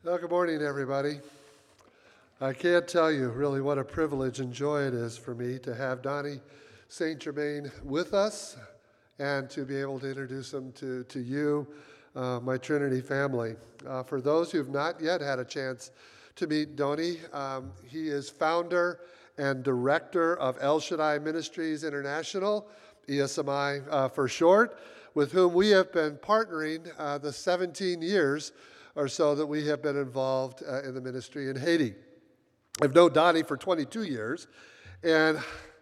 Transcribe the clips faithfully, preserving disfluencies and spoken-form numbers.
Well, good morning, everybody. I can't tell you really what a privilege and joy it is for me to have Donnie Saint Germain with us and to be able to introduce him to, to you, uh, my Trinity family. Uh, for those who have not yet had a chance to meet Donnie, um, he is founder and director of El Shaddai Ministries International, E S M I uh, for short, with whom we have been partnering uh, the seventeen years or so that we have been involved uh, in the ministry in Haiti. I've known Donnie for twenty-two years, and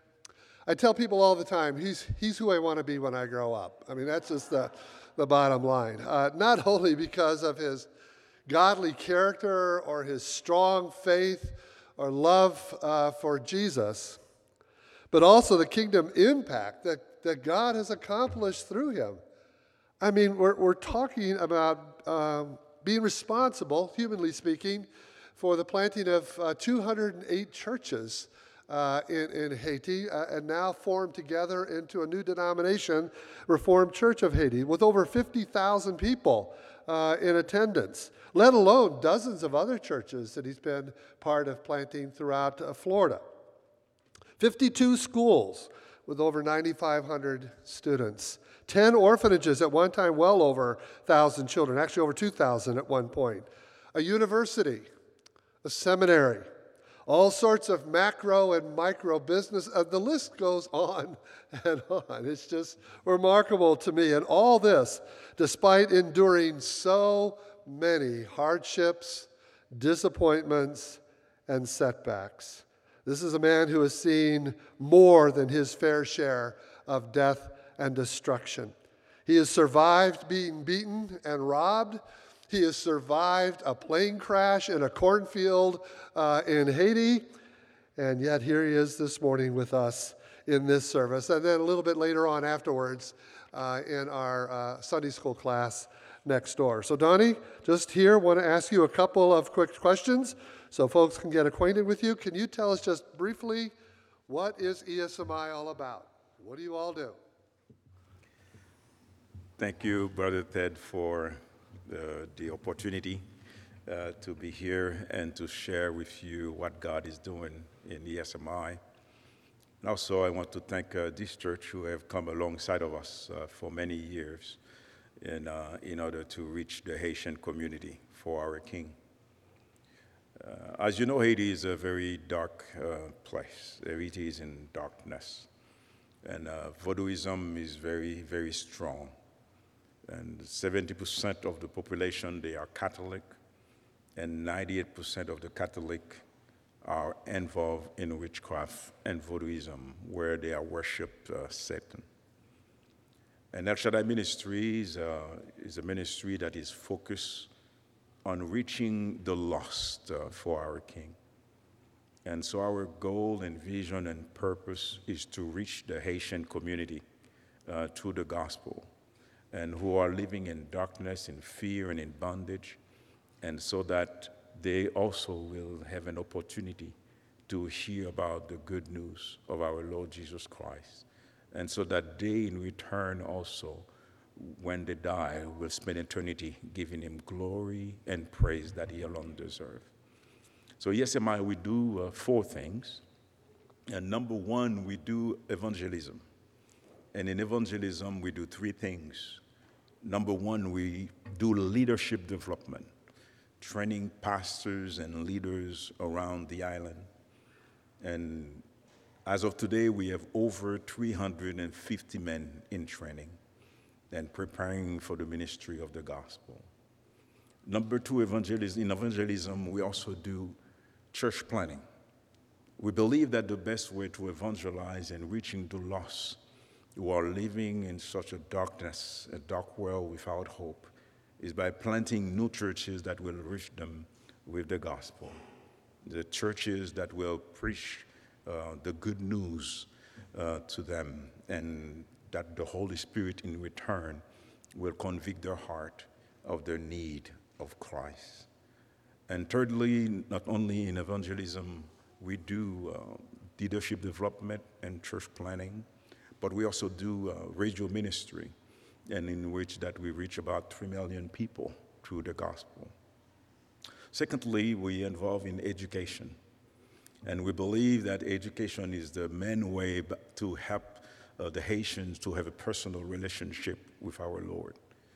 I tell people all the time, he's, he's who I want to be when I grow up. I mean, that's just the, the bottom line. Uh, not only because of his godly character or his strong faith or love uh, for Jesus, but also the kingdom impact that, that God has accomplished through him. I mean, we're, we're talking about um, being responsible, humanly speaking, for the planting of uh, two hundred eight churches uh, in, in Haiti, uh, and now formed together into a new denomination, Reformed Church of Haiti, with over fifty thousand people uh, in attendance, let alone dozens of other churches that he's been part of planting throughout uh, Florida. fifty-two schools with over nine thousand five hundred students. ten orphanages at one time, well over one thousand children, actually over two thousand at one point. A university, a seminary, all sorts of macro and micro business. Uh, the list goes on and on. It's just remarkable to me. And all this, despite enduring so many hardships, disappointments, and setbacks. This is a man who has seen more than his fair share of death and destruction. He has survived being beaten and robbed. He has survived a plane crash in a cornfield uh, in Haiti. And yet here he is this morning with us in this service. And then a little bit later on afterwards uh, in our uh, Sunday school class next door. So Donnie, just here, want to ask you a couple of quick questions so folks can get acquainted with you. Can you tell us just briefly, what is E S M I all about? What do you all do? Thank you, Brother Ted, for uh, the opportunity uh, to be here and to share with you what God is doing in E S M I. And also, I want to thank uh, this church who have come alongside of us uh, for many years in, uh, in order to reach the Haitian community for our King. Uh, as you know, Haiti is a very dark uh, place. Haiti is in darkness. And uh, Vodouism is very, very strong. And seventy percent of the population, they are Catholic, and ninety-eight percent of the Catholic are involved in witchcraft and Vodouism, where they are worship uh, Satan. And El Shaddai Ministries uh, is a ministry that is focused on reaching the lost uh, for our King. And so our goal and vision and purpose is to reach the Haitian community uh, through the gospel, and who are living in darkness, in fear, and in bondage, and so that they also will have an opportunity to hear about the good news of our Lord Jesus Christ, and so that they in return also, when they die, will spend eternity giving him glory and praise that he alone deserves. So E S M I, we do uh, four things. And number one, we do evangelism. And in evangelism, we do three things. Number one, we do leadership development, training pastors and leaders around the island. And as of today, we have over three hundred fifty men in training and preparing for the ministry of the gospel. Number two, evangelism. In evangelism, we also do church planning. We believe that the best way to evangelize and reaching the lost who are living in such a darkness, a dark world without hope, is by planting new churches that will reach them with the gospel. The churches that will preach uh, the good news uh, to them, and that the Holy Spirit in return will convict their heart of their need of Christ. And thirdly, not only in evangelism, we do uh, leadership development and church planning, but we also do uh, radio ministry, and in which that we reach about three million people through the gospel. Secondly, we involve in education. And we believe that education is the main way b- to help uh, the Haitians to have a personal relationship with our Lord.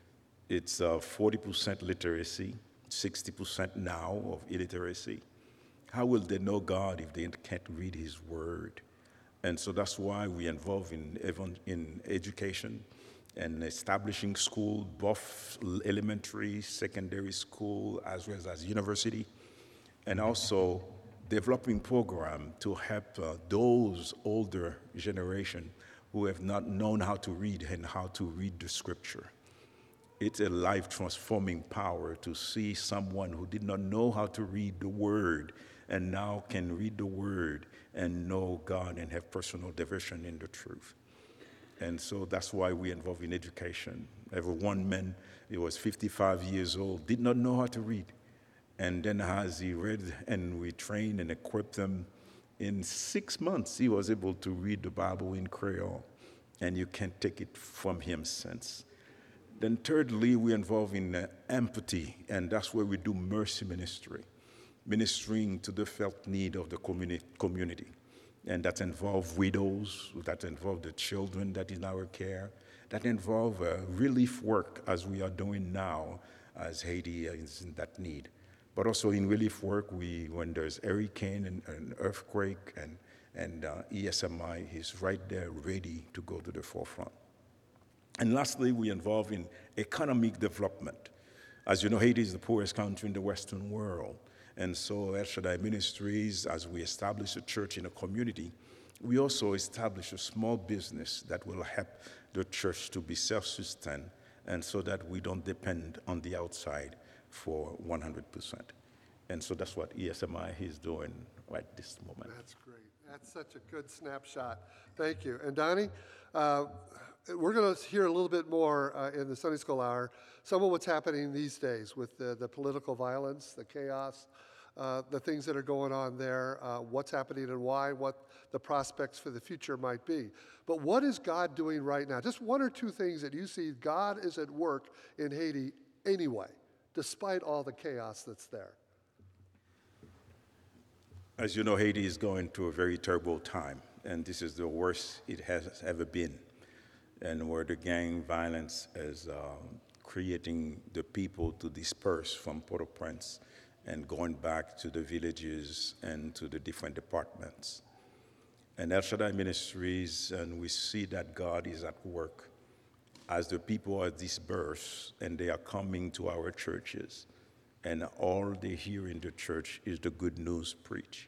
It's uh, forty percent literacy, sixty percent now of illiteracy. How will they know God if they can't read His Word? And so that's why we involve in, evan- in education and establishing school, both elementary, secondary school, as well as university, and also developing program to help uh, those older generation who have not known how to read and how to read the scripture. It's a life transforming power to see someone who did not know how to read the word and now can read the word and know God and have personal devotion in the truth. And so that's why we involve in education. I have one man, he was fifty-five years old, did not know how to read. And then as he read and we trained and equipped him, in six months he was able to read the Bible in Creole. And you can't take it from him since. Then thirdly, we involve in uh, empathy, and that's where we do mercy ministry, ministering to the felt need of the communi- community. And that involve widows, that involve the children that is in our care, that involve uh, relief work as we are doing now as Haiti is in that need. But also in relief work, we, when there's hurricane and an earthquake and, and uh, E S M I is right there ready to go to the forefront. And lastly, we involve in economic development. As you know, Haiti is the poorest country in the Western world. And so El Shaddai Ministries, as we establish a church in a community, we also establish a small business that will help the church to be self-sustained and so that we don't depend on the outside for one hundred percent. And so that's what E S M I is doing right this moment. That's great. That's such a good snapshot. Thank you. And Donnie, uh, we're going to hear a little bit more uh, in the Sunday School Hour, some of what's happening these days with the, the political violence, the chaos, uh, the things that are going on there, uh, what's happening and why, what the prospects for the future might be. But what is God doing right now? Just one or two things that you see God is at work in Haiti anyway, despite all the chaos that's there. As you know, Haiti is going through a very terrible time, and this is the worst it has ever been, and where the gang violence is um, creating the people to disperse from Port-au-Prince and going back to the villages and to the different departments. And El Shaddai Ministries, and we see that God is at work as the people are dispersed and they are coming to our churches. And all they hear in the church is the good news preached.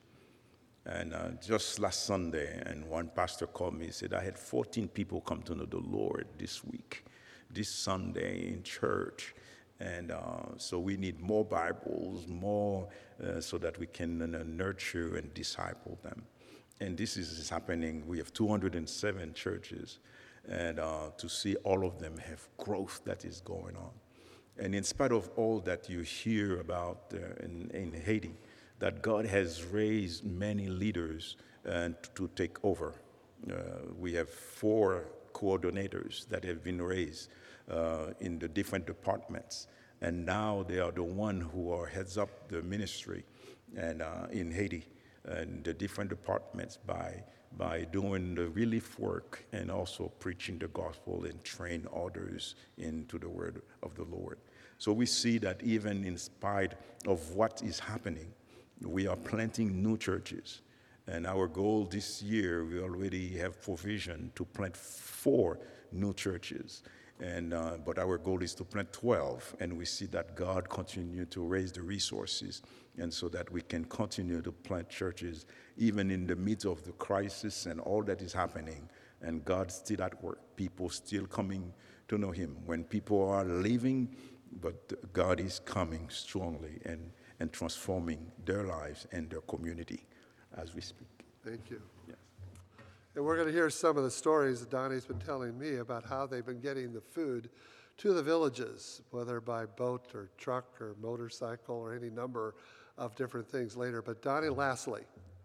And uh, just last Sunday, and one pastor called me and said, I had fourteen people come to know the Lord this week, this Sunday in church. And uh, so we need more Bibles, more uh, so that we can uh, nurture and disciple them. And this is happening. We have two hundred seven churches, and uh, to see all of them have growth that is going on. And in spite of all that you hear about uh, in, in Haiti, that God has raised many leaders uh, to take over. Uh, we have four coordinators that have been raised uh, in the different departments. And now they are the one who are heads up the ministry and uh, in Haiti and the different departments by by doing the relief work and also preaching the gospel and train others into the word of the Lord. So we see that even in spite of what is happening, we are planting new churches. And our goal this year, we already have provision to plant four new churches. And, uh, but our goal is to plant twelve, and we see that God continue to raise the resources, and so that we can continue to plant churches even in the midst of the crisis and all that is happening, and God's still at work. People still coming to know Him. When people are leaving, but God is coming strongly and, and transforming their lives and their community as we speak. Thank you. Yes. And we're going to hear some of the stories that Donnie's been telling me about how they've been getting the food to the villages, whether by boat or truck or motorcycle or any number of different things later. But Donnie, lastly,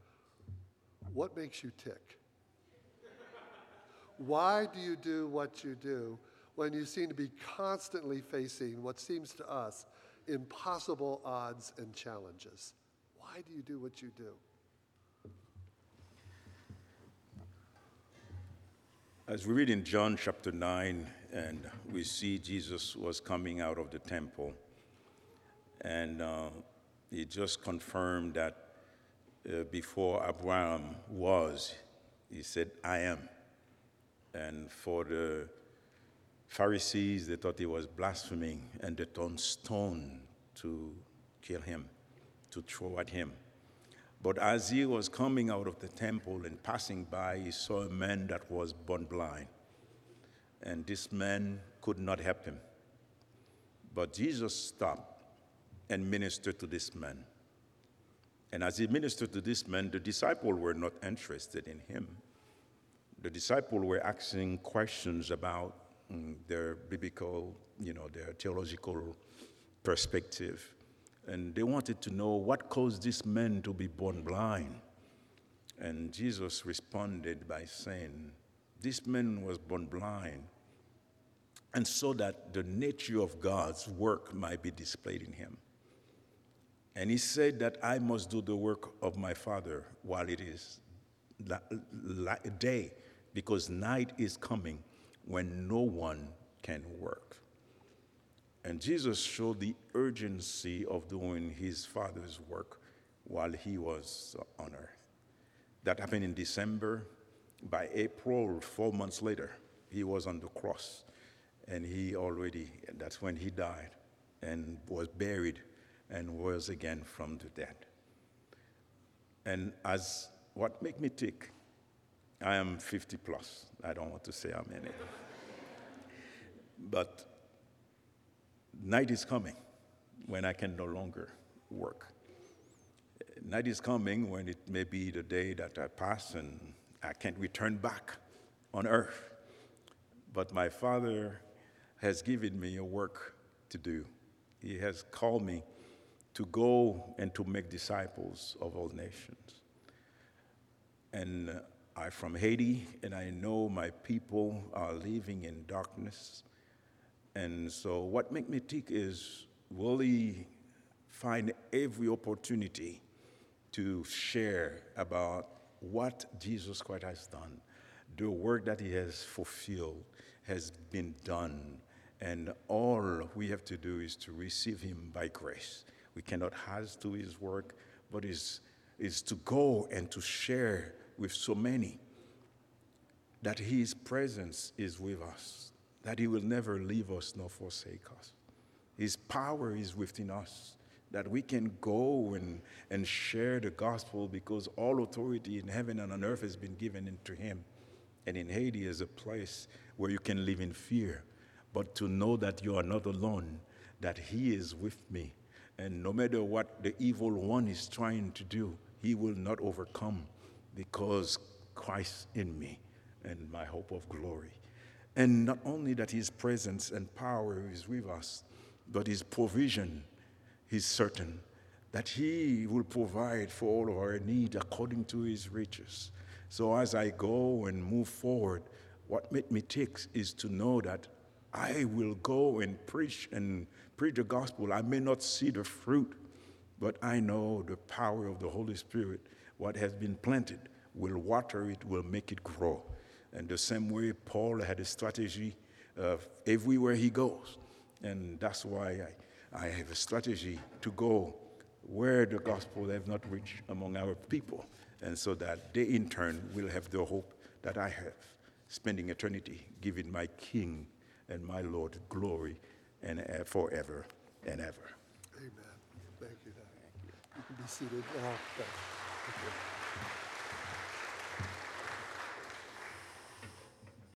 what makes you tick? Why do you do what you do when you seem to be constantly facing what seems to us impossible odds and challenges. Why do you do what you do? As we read in John chapter nine, and we see Jesus was coming out of the temple, and uh, he just confirmed that uh, before Abraham was, he said, I am. And for the Pharisees, they thought he was blaspheming, and they turned stone to kill him, to throw at him. But as he was coming out of the temple and passing by, he saw a man that was born blind. And this man could not help him. But Jesus stopped and ministered to this man. And as he ministered to this man, the disciples were not interested in him. The disciples were asking questions about mm, their biblical, you know, their theological perspective. And they wanted to know what caused this man to be born blind. And Jesus responded by saying, this man was born blind, and so that the nature of God's work might be displayed in him. And he said that I must do the work of my Father while it is day, because night is coming when no one can work. And Jesus showed the urgency of doing his Father's work while he was on earth. That happened in December. By April, four months later, he was on the cross. And he already, that's when he died and was buried and rose again from the dead. And as what make me tick, I am fifty plus. I don't want to say how many. But night is coming when I can no longer work. Night is coming when it may be the day that I pass and I can't return back on earth. But my Father has given me a work to do. He has called me to go and to make disciples of all nations. And I'm from Haiti, and I know my people are living in darkness. And so what makes me tick is really find every opportunity to share about what Jesus Christ has done, the work that he has fulfilled has been done, and all we have to do is to receive him by grace. We cannot add to his work, but is is to go and to share with so many that his presence is with us, that he will never leave us nor forsake us. His power is within us, that we can go and, and share the gospel because all authority in heaven and on earth has been given into him. And in Haiti is a place where you can live in fear, but to know that you are not alone, that he is with me. And no matter what the evil one is trying to do, he will not overcome because Christ in me and my hope of glory. And not only that his presence and power is with us, but his provision is certain, that he will provide for all of our need according to his riches. So as I go and move forward, what made me tick is to know that I will go and preach and preach the gospel. I may not see the fruit, but I know the power of the Holy Spirit, what has been planted, will water it, will make it grow. And the same way Paul had a strategy of everywhere he goes. And that's why I, I have a strategy to go where the gospel have not reached among our people. And so that they in turn will have the hope that I have, spending eternity giving my King and my Lord glory and uh, forever and ever. Amen. Thank you, Dad. You can be seated now. Thank you.